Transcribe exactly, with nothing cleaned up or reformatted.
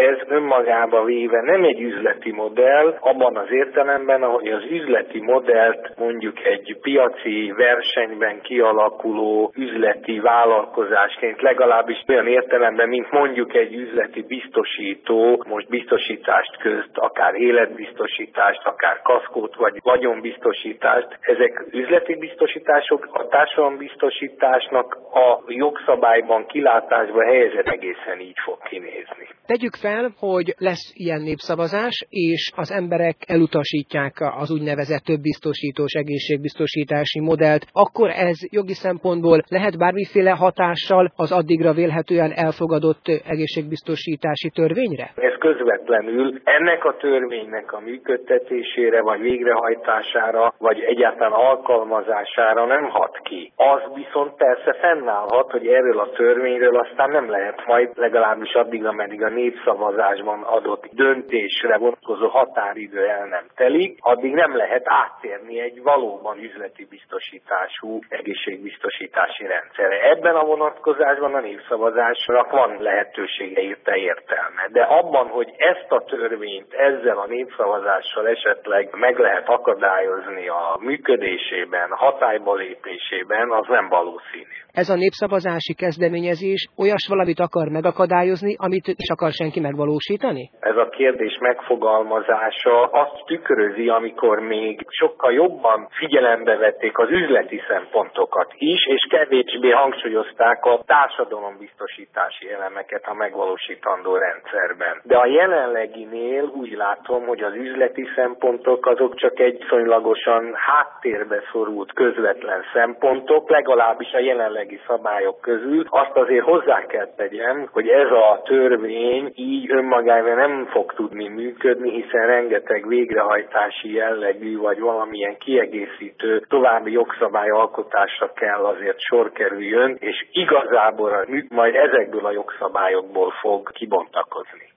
ez önmagába véve nem egy üzleti modell, abban az értelemben, ahogy az üzleti modellt mondjuk egy piaci versenyben kialakuló üzleti vállalkozásként, legalábbis olyan értelemben, mint mondjuk egy üzleti biztosító, most biztosítást közt, akár életbiztosítást, akár kaszkót, vagy vagyonbiztosítást. Ezek üzleti biztosítások, a társadalombiztosításnak a jogszabályban kilátásba helyezett egészen így fog kinézni. Tegyük fel, hogy lesz ilyen népszavazás, és az emberek elutasítják az úgynevezett többbiztosítós egészségbiztosítási modellt, akkor ez jogi szempontból lehet bármiféle hatással az addigra vélhetően elfogadott egészségbiztosítási törvényre? Ez közvetlenül ennek a törvénynek a működtetésére, vagy végrehajtására, vagy egyáltalán alkalmazására nem hat ki. Az viszont persze fennállhat, hogy erről a törvényről aztán nem lehet majd legalábbis addig, ameddig a népszavazásban adott döntésre vonatkozó határidő el nem telik, addig nem lehet áttérni egy valóban üzleti biztosítású egészségbiztosítási rendszerre. Ebben a vonatkozásban a népszavazásnak van lehetősége, érte értelme. De abban, hogy ezt a törvényt ezzel a népszavazással esetleg meg lehet akadályozni a működésében, hatályba lépésében, az nem valószínű. Ez a népszavazási kezdeményezés olyas valamit akar megakadályozni, amit is akar senki megvalósítani? Ez a kérdés megfogalmazása azt tükrözi, amikor még sokkal jobban figyelembe vették az üzleti szempontokat is, és kevésbé hangsúlyozták a társadalombiztosítási elemeket a megvalósítandó rendszerben. De a jelenleginél úgy látom, hogy az üzleti szempontok azok csak egy viszonylagosan háttérbe szorult közvetlen szempontok, legalábbis a jelenlegi szabályok közül. Azt azért hozzá kell tegyem, hogy ez a törvény így önmagában nem fog tudni működni, hiszen rengeteg végrehajtási jellegű vagy valamilyen kiegészítő további jogszabályalkotásra kell azért sor kerüljön, és igazából majd ezekből a jogszabályokból fog kibontakozni.